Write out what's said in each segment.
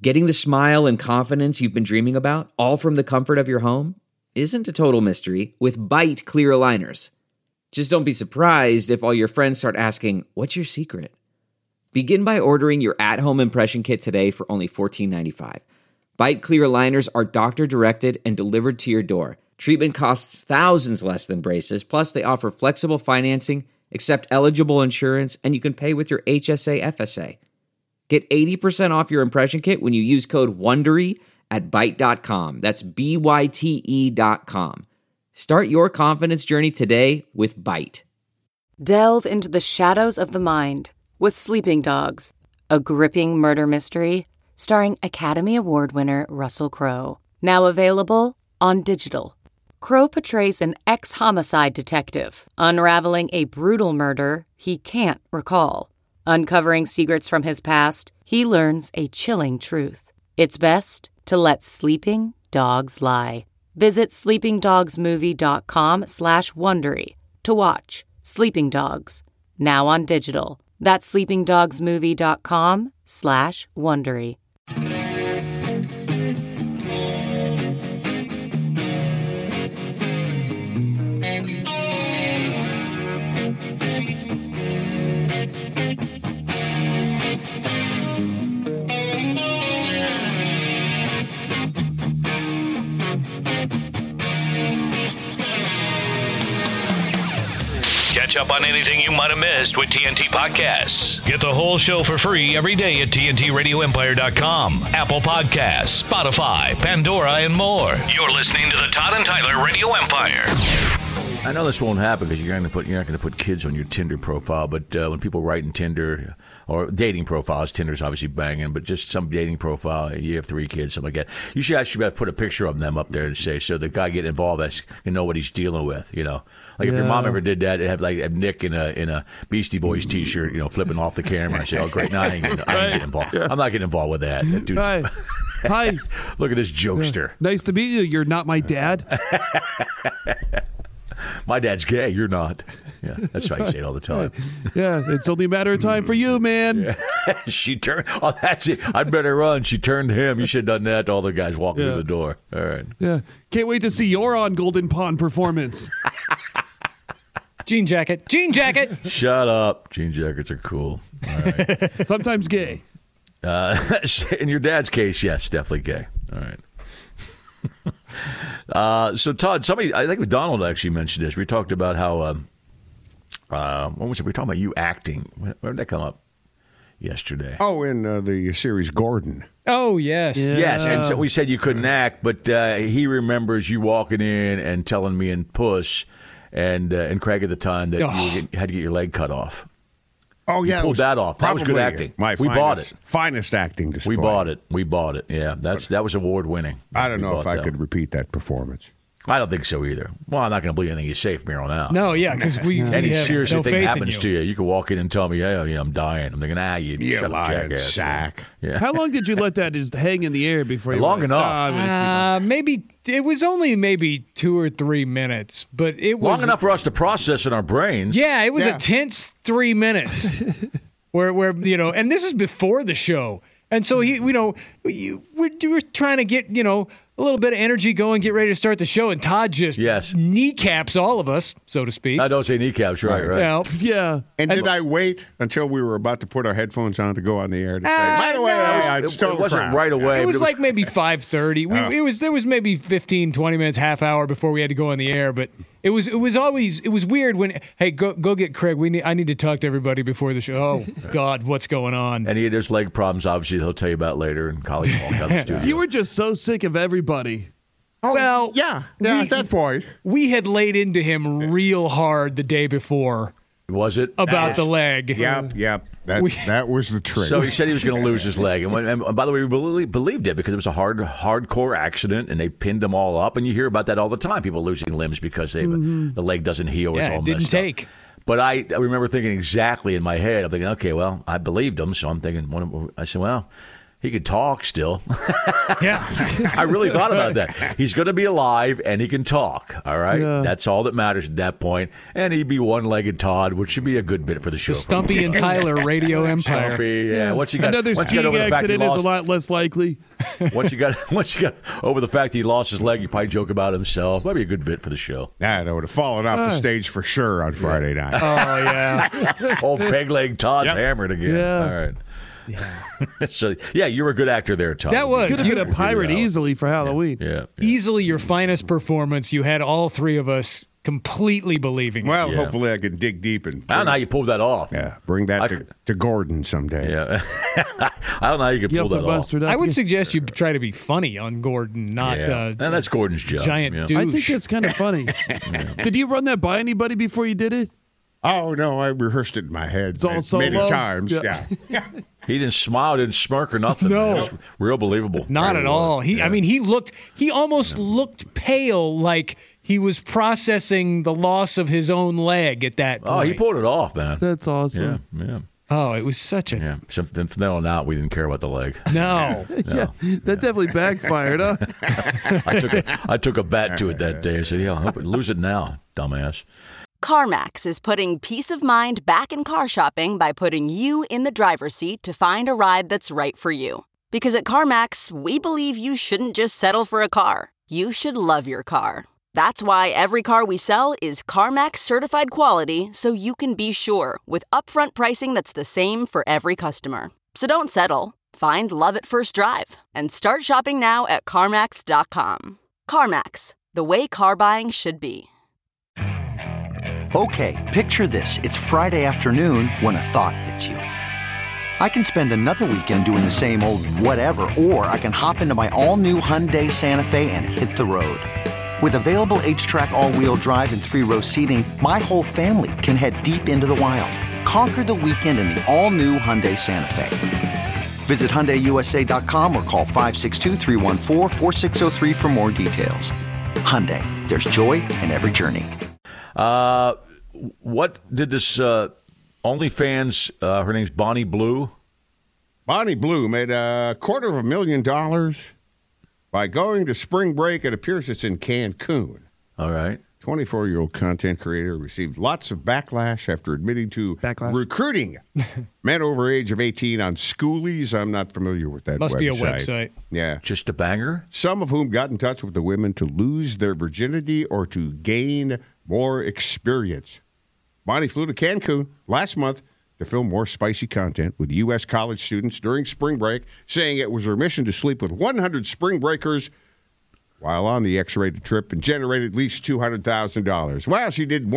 Getting the smile and confidence you've been dreaming about, all from the comfort of your home, isn't a total mystery with Byte clear aligners. Just don't be surprised if all your friends start asking, "What's your secret?" Begin by ordering your at-home impression kit today for only $14.95. Byte clear aligners are doctor-directed and delivered to your door. Treatment costs thousands less than braces, plus they offer flexible financing, accept eligible insurance, and you can pay with your HSA FSA. Get 80% off your impression kit when you use code WONDERY at Byte.com. That's BYTE.com. Start your confidence journey today with Byte. Delve into the shadows of the mind with Sleeping Dogs, a gripping murder mystery starring Academy Award winner Russell Crowe. Now available on digital. Crowe portrays an ex-homicide detective unraveling a brutal murder he can't recall. Uncovering secrets from his past, he learns a chilling truth. It's best to let sleeping dogs lie. Visit sleepingdogsmovie.com/Wondery to watch Sleeping Dogs, now on digital. That's sleepingdogsmovie.com/Wondery. Catch up on anything you might have missed with TNT Podcasts. Get the whole show for free every day at TNTRadioEmpire.com, Apple Podcasts, Spotify, Pandora, and more. You're listening to the Todd and Tyler Radio Empire. I know this won't happen because you're not going to put kids on your Tinder profile, but when people write in Tinder or dating profiles, Tinder's obviously banging, but just some dating profile, you have 3 kids, something like that. You should actually put a picture of them up there and say, so the guy getting involved can know what he's dealing with, you know. Like if your mom ever did that, it'd have Nick in a Beastie Boys T-shirt, you know, flipping off the camera and say, "Oh, great, no, I ain't getting involved. Yeah. I'm not getting involved with that." That dude's, Hi. Look at this jokester. Nice to meet you. You're not my dad. My dad's gay. You're not. Yeah, that's how you say it all the time. Yeah, it's only a matter of time for you, man. Yeah. She turned. Oh, that's it. I'd better run. She turned to him. You should have done that to all the guys walking through the door. All right. Yeah. Can't wait to see your on Golden Pond performance. Jean jacket. Shut up. Jean jackets are cool. All right. Sometimes gay. In your dad's case, yes, definitely gay. All right. So, Todd, I think Donald actually mentioned this. We talked about how, what was it? We were talking about you acting. Where did that come up yesterday? Oh, in the series Gordon. Oh, yes. Yeah. Yes, and so we said you couldn't act, but he remembers you walking in and telling me and Puss and Craig at the time that you had to get your leg cut off. Oh, yeah. You pulled that off. That was good acting. We bought it. Finest acting display. We bought it. Yeah, that was award winning. I don't know if I could repeat that performance. I don't think so either. Well, I'm not going to believe anything you say from here on out. No, yeah, because any serious no thing happens to you, you can walk in and tell me, yeah, I'm dying. I'm thinking, you shut up, jackass. Sack. Yeah. How long did you let that just hang in the air before you Long enough. Maybe it was only maybe 2 or 3 minutes, but it was long enough for us to process in our brains. Yeah, it was a tense 3 minutes. where and this is before the show, and so we're trying to get a little bit of energy going, get ready to start the show, and Todd just kneecaps all of us, so to speak. I don't say kneecaps, right. Yeah. And did I wait until we were about to put our headphones on to go on the air to say, by the way, it wasn't right away. It was like maybe 5:30. There was maybe 15, 20 minutes, half hour before we had to go on the air, but it was weird when, hey, go get Craig. I need to talk to everybody before the show. Oh God, what's going on? And there's leg problems, obviously, he'll tell you about later, and colleagues walk out the studio. You were just so sick of everybody. Oh, well, yeah, at that point. We had laid into him real hard the day before. Was it? About the leg. Yep. That was the trick. So he said he was going to lose his leg. And by the way, we believed it because it was a hardcore accident, and they pinned them all up. And you hear about that all the time, people losing limbs because the leg doesn't heal. Yeah, it's all it didn't take. Up. But I remember thinking exactly in my head, I'm thinking, okay, well, I believed him. So I'm thinking, I said, well, He could talk still. Yeah. I really thought about that. He's going to be alive and he can talk. All right, that's all that matters at that point. And he'd be one-legged Todd, which should be a good bit for the show. The Stumpy and Tyler Radio Empire. Stumpy, yeah. Once you got Another once you got skiing over the fact he accident is a lost- lot less likely. Once you got over the fact he lost his leg, you probably joke about himself. Might be a good bit for the show. That would have fallen off the stage for sure on Friday night. Oh, yeah. Old peg leg Todd's hammered again. Yeah. All right. Yeah. So you were a good actor there, Todd. That was. Could have You- been a pirate easily for Halloween. Yeah. Easily your finest performance. You had all three of us completely believing it. Well, hopefully I can dig deep and I don't know how you pulled that off. bring that to Gordon someday. Yeah. I don't know how you could You pull have to that off. bust it up. I would suggest you try to be funny on Gordon, not And that's Gordon's job. giant yeah. douche. I think that's kind of funny. Did you run that by anybody before you did it? Oh no, I rehearsed it in my head all many solo? times. Yeah. Yeah. He didn't smile, didn't smirk or nothing. No. It was real believable. Not Really at all. was. He, Yeah. I mean, he almost looked pale, like he was processing the loss of his own leg at that point. Oh, he pulled it off, man. That's awesome. Yeah. Oh, it was such a Yeah. From then on out, we didn't care about the leg. no. Yeah, that definitely backfired, huh? I took a bat to it that day. I said, "Yeah, I hope lose it now, dumbass." CarMax is putting peace of mind back in car shopping by putting you in the driver's seat to find a ride that's right for you. Because at CarMax, we believe you shouldn't just settle for a car. You should love your car. That's why every car we sell is CarMax certified quality, so you can be sure with upfront pricing that's the same for every customer. So don't settle. Find love at first drive and start shopping now at CarMax.com. CarMax, the way car buying should be. Okay, picture this. It's Friday afternoon when a thought hits you. I can spend another weekend doing the same old whatever, or I can hop into my all-new Hyundai Santa Fe and hit the road. With available H-Track all-wheel drive and 3-row seating, my whole family can head deep into the wild. Conquer the weekend in the all-new Hyundai Santa Fe. Visit HyundaiUSA.com or call 562-314-4603 for more details. Hyundai, there's joy in every journey. What did this OnlyFans? Her name's Bonnie Blue. Bonnie Blue made $250,000 by going to spring break. It appears it's in Cancun. All right. 24-year-old content creator received lots of backlash after admitting to recruiting men over age of 18 on Schoolies. I'm not familiar with that Must website. be a website. Yeah. Just a banger? Some of whom got in touch with the women to lose their virginity or to gain more experience. Bonnie flew to Cancun last month to film more spicy content with U.S. college students during spring break, saying it was her mission to sleep with 100 spring breakers while on the X-rated trip and generated at least $200,000. Well, she did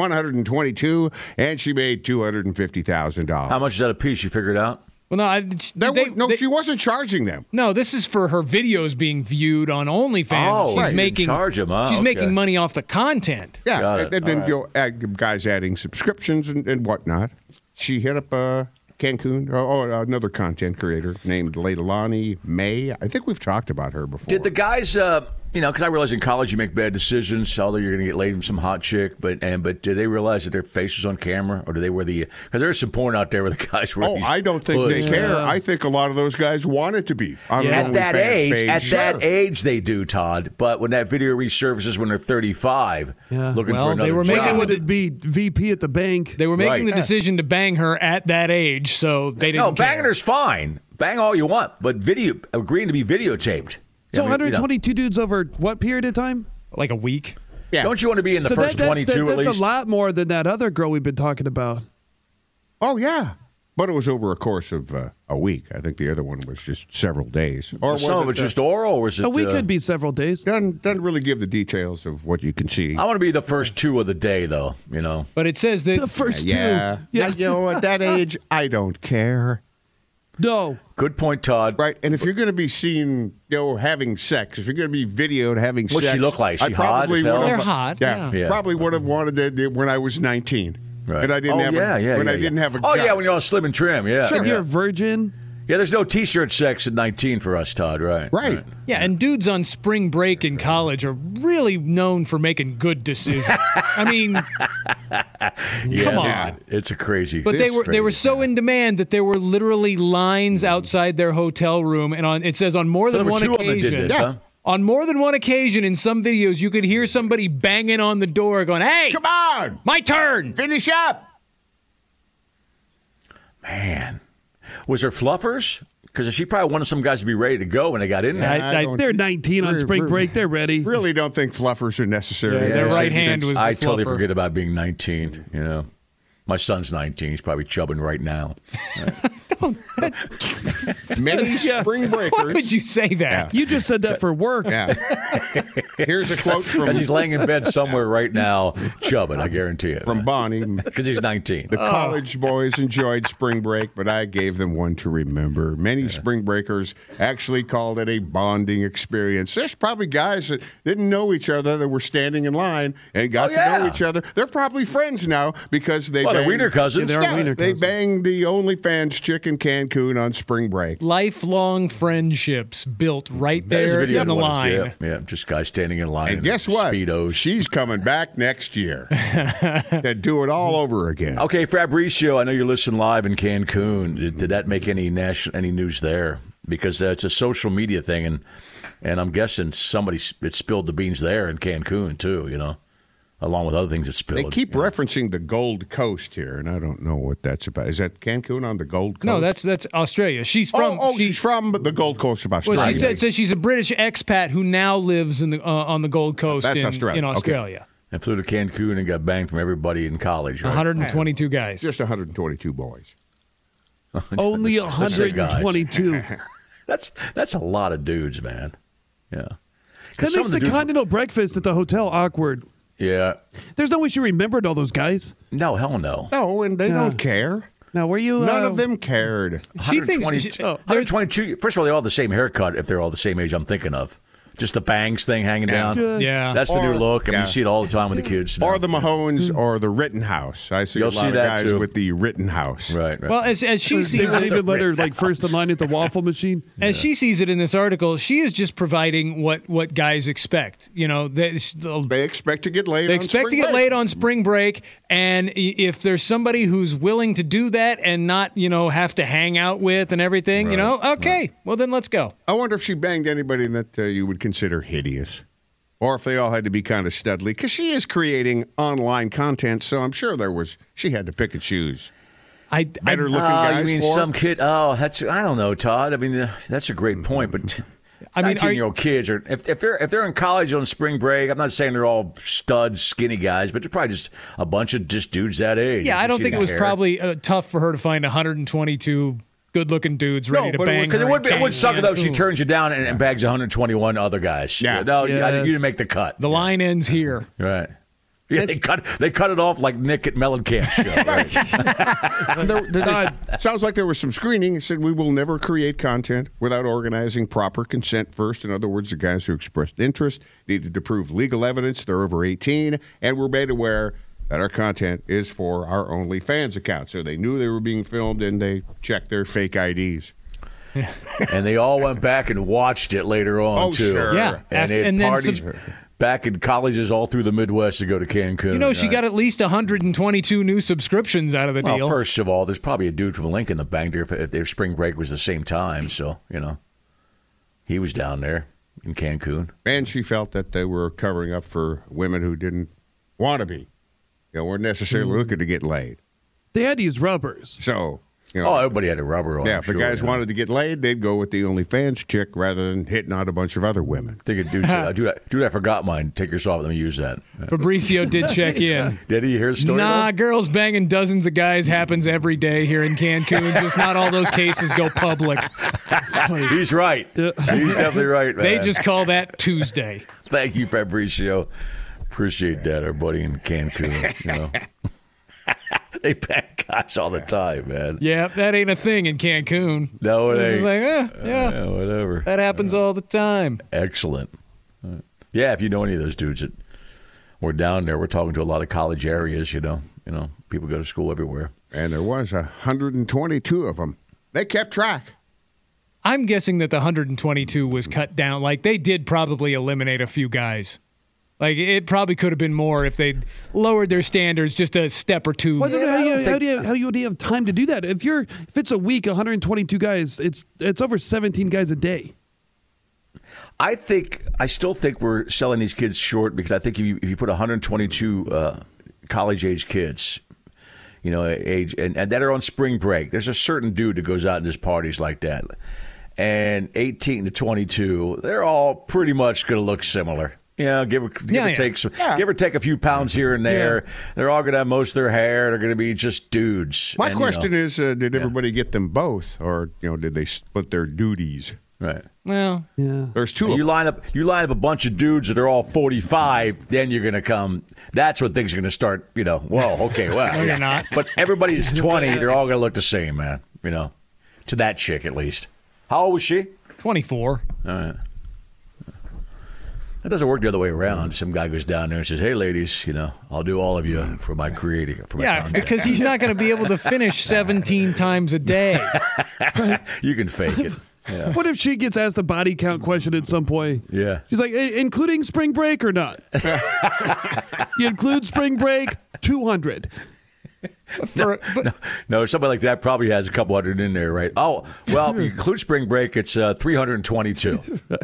122, and she made $250,000. How much is that a piece? You figured out? Well, no, she wasn't charging them. No, this is for her videos being viewed on OnlyFans. Oh, she's right. You making didn't charge them. Oh, she's okay. making money off the content. Yeah, Got it. and then All right. guys adding subscriptions and whatnot. She hit up Cancun, another content creator named Leilani May. I think we've talked about her before. Did the guys, because I realize in college you make bad decisions, although you're going to get laid with some hot chick, but do they realize that their face is on camera, or do they wear the? Because there's some porn out there where the guys wear. these I don't think hoods. they care. I think a lot of those guys want it to be. On an At that OnlyFans age, page. that age, they do, Todd. But when that video resurfaces when they're 35, looking Well, for another they were making job. Would it be VP at the bank? They were making Right. the decision to bang her at that age, so they didn't. No, banging her's fine. Bang all you want, but agreeing to be videotaped. So I mean, 122 dudes over what period of time? like a week. Yeah. Don't you want to be in the So first 22 at that's least? a lot more than that other girl we've been talking about. Oh, yeah. But it was over a course of a week. I think the other one was just several days. Or was Some of it's just oral, or is it? A week could be several days. Doesn't really give the details of what you can see. I want to be the first two of the day, though. But it says that The first Yeah. two. Yeah. You know, at that age, I don't care. No. Good point, Todd. Right, and if you're going to be seen, having sex, if you're going to be videoed having What's sex, she look like? She I probably hot as hell? would have- They're hot, yeah. Probably would have wanted it when I was 19, Right. and I didn't have. I didn't have a. Oh yeah, gut. when you're all slim and trim. Yeah. If you're a virgin, Yeah, there's no T-shirt sex at 19 for us, Todd, right? Right. Yeah, and dudes on spring break in college are really known for making good decisions. I mean, come on. It's a crazy. But they were so in demand that there were literally lines outside their hotel room, and it says on more than one occasion. On more than one occasion in some videos, you could hear somebody banging on the door going, "Hey, come on, my turn, finish up." Man, was there fluffers? Because she probably wanted some guys to be ready to go when they got in there. They're 19 on spring break. They're ready. Really don't think fluffers are necessary. Yeah, their right hand was I the totally fluffer. forget about being 19, you know. My son's 19. He's probably chubbing right now. Many spring breakers. Why would you say that? You just said that for work. Yeah. Here's a quote from... He's laying in bed somewhere right now chubbing, I guarantee it. From Bonnie. Because he's 19. The college boys enjoyed spring break, but I gave them one to remember. Many spring breakers actually called it a bonding experience. There's probably guys that didn't know each other that were standing in line and got to know each other. They're probably friends now because they they're wiener cousins. Yeah, they banged the OnlyFans chick in Cancun on spring break. Lifelong friendships built right there in the line. Yeah, just guys standing in line. And guess what? Speedos. She's coming back next year to do it all over again. Okay, Fabrizio, I know you're listening live in Cancun. Did that make any news there? Because it's a social media thing, and I'm guessing somebody spilled the beans there in Cancun too, you know, along with other things that spilled. They keep referencing the Gold Coast here, and I don't know what that's about. Is that Cancun on the Gold Coast? No, that's Australia. She's from she's from the Gold Coast of Australia. Well, she says she's a British expat who now lives in the on the Gold Coast That's in Australia. Australia. And flew to Cancun and got banged from everybody in college. Right? 122 guys. Just 122 boys. Only 122. That's a lot of dudes, man. Yeah. That makes the continental breakfast at the hotel awkward. Yeah. There's no way she remembered all those guys. No, hell no. No, and they don't care. Now, were you? None of them cared. She thinks 122. First of all, they all have the same haircut if they're all the same age I'm thinking of. Just the bangs thing hanging down. Yeah. That's the new look. I mean, you see it all the time with the kids. Or the Mahones or the Rittenhouse. I see You'll a lot see of that guys too. with the Rittenhouse. Right. Well, as she They sees won't it, even let her first in line at the waffle machine. as she sees it in this article, she is just providing what guys expect. You know, They expect to get laid. They on expect spring to get break. laid on spring break, and if there's somebody who's willing to do that and not, have to hang out with and everything, okay, well then let's go. I wonder if she banged anybody that you would consider hideous. Or if they all had to be kind of studly. Because she is creating online content, so I'm sure she had to pick and choose. Better looking guys you mean for some kid? Oh, I don't know, Todd. I mean, that's a great point, but 19-year-old kids are if they're in college on spring break. I'm not saying they're all studs, skinny guys, but they're probably just a bunch of just dudes that age. Yeah, I don't think it was hair. probably tough for her to find 122 good-looking dudes ready to bang. Because it would suck though if she turns you down and bags 121 other guys. Yeah. No, you didn't make the cut. The line ends here. Right. Yeah, they cut it off like Nick at Mellencamp's show. Right? Sounds like there was some screening. It said we will never create content without organizing proper consent first. In other words, the guys who expressed interest needed to prove legal evidence they're over 18 and were made aware that our content is for our OnlyFans account. So they knew they were being filmed and they checked their fake IDs. And they all went back and watched it later on, too. Sure. Yeah. And they had parties back in colleges all through the Midwest to go to Cancun. She got at least 122 new subscriptions out of the deal. Well, first of all, there's probably a dude from Lincoln that banged her if their spring break was the same time. So, he was down there in Cancun. And she felt that they were covering up for women who didn't want to be. Weren't necessarily looking to get laid. They had to use rubbers. So, everybody had a rubber on. Yeah, if the guys wanted to get laid, they'd go with the OnlyFans chick rather than hitting on a bunch of other women. They could do that. Dude, I forgot mine. Take yours off. Let me use that. Fabrizio did check in. Did he hear a story? Nah, girls banging dozens of guys happens every day here in Cancun. Just not all those cases go public. He's right. He's definitely right, man. They just call that Tuesday. Thank you, Fabrizio. Appreciate that, our buddy in Cancun. They bang guys all the time, man. Yeah, that ain't a thing in Cancun. No, it ain't. It's like, yeah, whatever. That happens all the time. Excellent. Yeah, if you know any of those dudes that were down there, we're talking to a lot of college areas. People go to school everywhere, and there was 122 of them. They kept track. I'm guessing that the 122 was cut down. Like, they did probably eliminate a few guys. Like, it probably could have been more if they lowered their standards just a step or two. Well, I don't know how you have time to do that. If it's a week, 122 guys, it's over 17 guys a day. I still think we're selling these kids short because I think if you put 122 college-age kids, age and that are on spring break, there's a certain dude that goes out and does parties like that. And 18 to 22, they're all pretty much going to look similar. Give or take a few pounds here and there. Yeah. They're all going to have most of their hair. They're going to be just dudes. My question is, did everybody get them both, or did they split their duties? Right. Well, yeah. There's two. You line up a bunch of dudes that are all 45. Then you're going to come. That's when things are going to start. Whoa, okay, well, no, you're not. But everybody's 20. They're all going to look the same, man. To that chick at least. How old was she? 24. All right. That doesn't work the other way around. Some guy goes down there and says, "Hey, ladies, I'll do all of you for my creating." Yeah, because he's not going to be able to finish 17 times a day. You can fake it. Yeah. What if she gets asked a body count question at some point? Yeah. She's like, including spring break or not? You include spring break, 200. No, somebody like that probably has a couple hundred in there, right? Oh, well, if you include spring break, it's 322.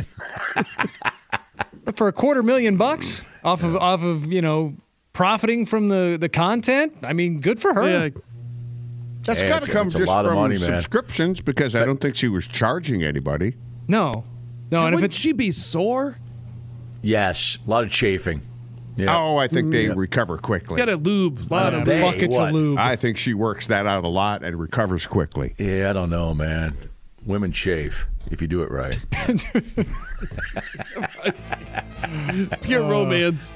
For $250,000 off of profiting from the content, I mean, good for her. Yeah. That's got to come just from money, subscriptions, because I don't think she was charging anybody. No. And wouldn't she be sore? Yes, a lot of chafing. Yeah. Oh, I think they recover quickly. Got a lube, a lot of buckets of lube. I think she works that out a lot and recovers quickly. Yeah, I don't know, man. Women chafe if you do it right. Pure romance.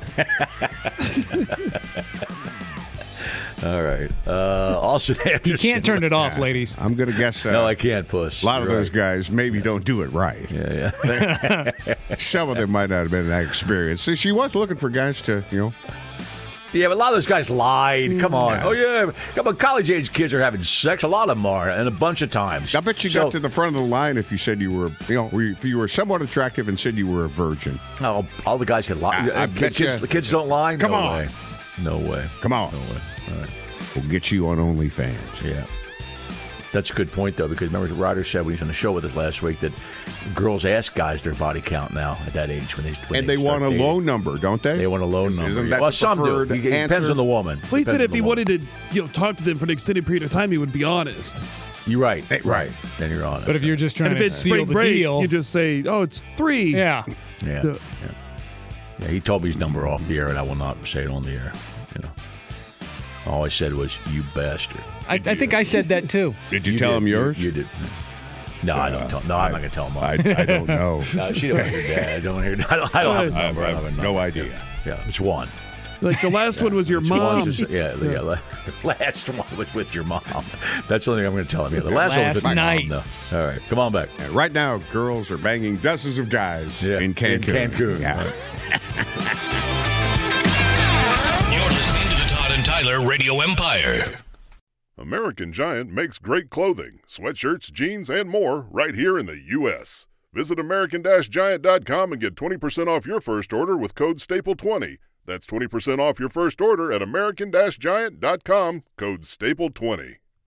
All right. Also, you can't turn it off, ladies. I'm going to guess. No, I can't, Puss. A lot of those guys maybe don't do it right. Yeah. Some of them might not have been that experienced. See, she was looking for guys to, Yeah, but a lot of those guys lied. Come on. Oh, yeah. Come on. College-age kids are having sex. A lot of them are, and a bunch of times. I bet you got to the front of the line if you said you were, if you were somewhat attractive and said you were a virgin. Oh, all the guys can lie. The kids don't lie? Come on. Way. No way. Come on. No way. All right. We'll get you on OnlyFans. Yeah. That's a good point, though, because remember Ryder said when he was on the show with us last week that girls ask guys their body count now at that age. when they want a low number, don't they? They want a low number. Isn't that well, the some do. preferred It depends on the woman. Well, he said if he wanted to talk to them for an extended period of time, he would be honest. You're right. Right. Then you're honest. But if you're just trying if to it's seal spring the break, deal, you just say, "Oh, it's 3." Yeah. Yeah. He told me his number off the air, and I will not say it on the air. All I said was, "You bastard." I think I said that too. Did you tell him yours? You did. No, I don't tell. No, I'm not gonna tell him. I don't know. No, she don't hear Dad. I don't hear. I don't have a number. I have no idea. Yeah, it's one. Like the last one was your mom. Last one was with your mom. That's the only thing I'm going to tell him. Yeah, the last one was with my night. mom, though. All right, come on back. Yeah, right now, girls are banging dozens of guys in Cancun. In Cancun. Yeah. You're listening to the Todd and Tyler Radio Empire. American Giant makes great clothing, sweatshirts, jeans, and more right here in the U.S. Visit American-Giant.com and get 20% off your first order with code STAPLE20. That's 20% off your first order at American-Giant.com, code STAPLE20.